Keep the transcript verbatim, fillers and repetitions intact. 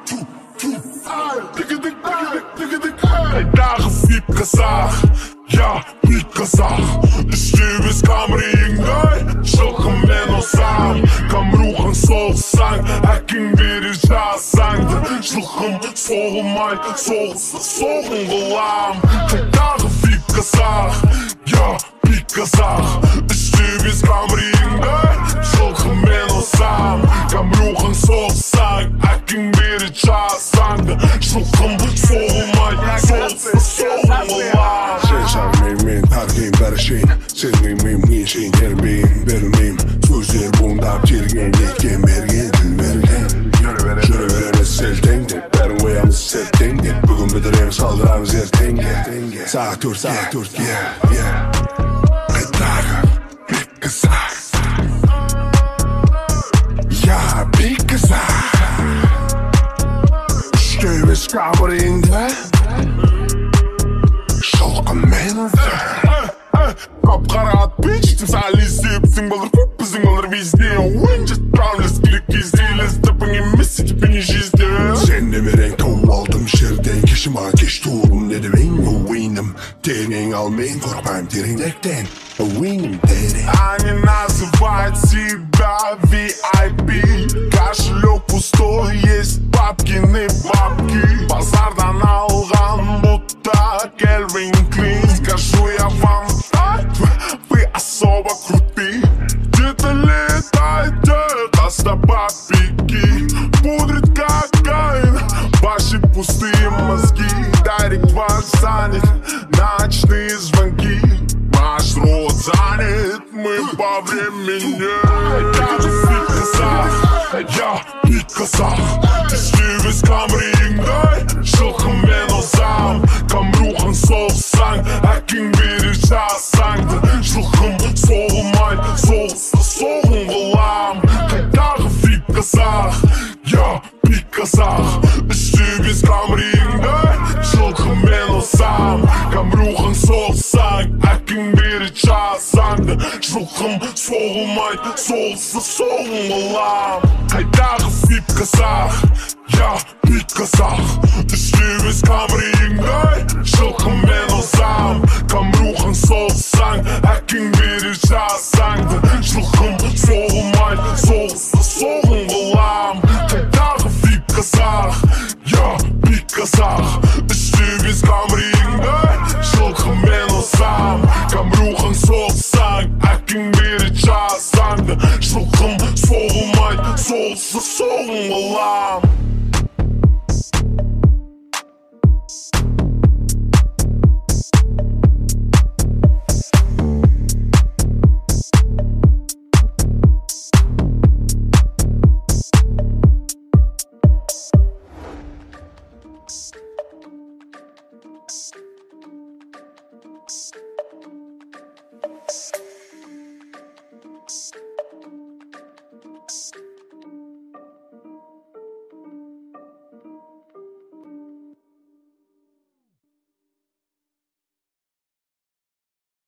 Қайдағы фип қазақ, я бит қазақ. Үстебіз камрейіңдай, жылқымен озам. Камрухын соғысаң, әкің берер жазаңды. Жылқым соғылмай, соғысы соғын қылам. Қайдағы фип қазақ, я бит қазақ. Үстебіз камрейіңдай, жылқымен озам. Камрухын соғысаң, әкің берер жазаңды. Жылқым соғылмай, соғысы соғын қылам. Сен шармейм, мен таркейм бәрі шейін. Сезмеймін, мен шейін тербейм, берілмейм. Сөздер буындап терген, еткен берген, тіл берген. Жүре береміз селтеңдеп, бәрін қоямыз сертеңдеп. Бүгін бітіреміз, қалдырамыз ертеңге. Сағат төрт, сағат төртке, қайдағы бит қазақ, я бит қазақ. Үштебіз камерейіңді, жылқымен озам. Қап-қара бич, тімсал іздепсің, балыр көп біздің олар везде. Ойыншы тұрамыз керек кезде, ліздіпің емес, етіпіне жезде. Сен немерең тауып алдым жерден, кеші маған кеш туырым деді бейн. Ойыным терең, ал мен қорқпайым тереңдіктен. Ойыным терең. Они называют себя ви ай пи. Кошелек пустой, есть бабкины бабки. Базардан алған будто Кельвин Клин. Скажу я вам так, вы особо крутые. Где-то летайте, коста папики. Пудрит кокаин, ваши пустые мозги. Директ ваш занят, ночные звонки. Ваш рот занят, мы по времени. Қайдағы фит қазақ, я бит қазақ. Үстебіз камрейіңдай, жылқымен озам. Камрухын соғысаң, әкің берер жазаңды. Жылқым соғылмай, соғысы соғын қылам. Қайдағы фит қазақ, я бит қазақ. Үстебіз камрейіңдай, жылқымен озам. Камрухын соғысаң, әкің берер жазаңды. Жылқым соғылмай, соғысы соғын қылам. Қайдағы фит қазақ, я бит қазақ. Үстебіз камрейіңдай, жылқымен озам. Камрухын соғысаң, әкің берер жазаңды. Жылқым соғылмай, соғысы соғын қылам. Қайдағы фит қазақ, я бит қазақ. Үстебіз камрейіңдай, жылқымен озам. Камрухын соғысаң, әкің берер жазаңды. Жылқым соғылмай, соғысы соғын қылам. You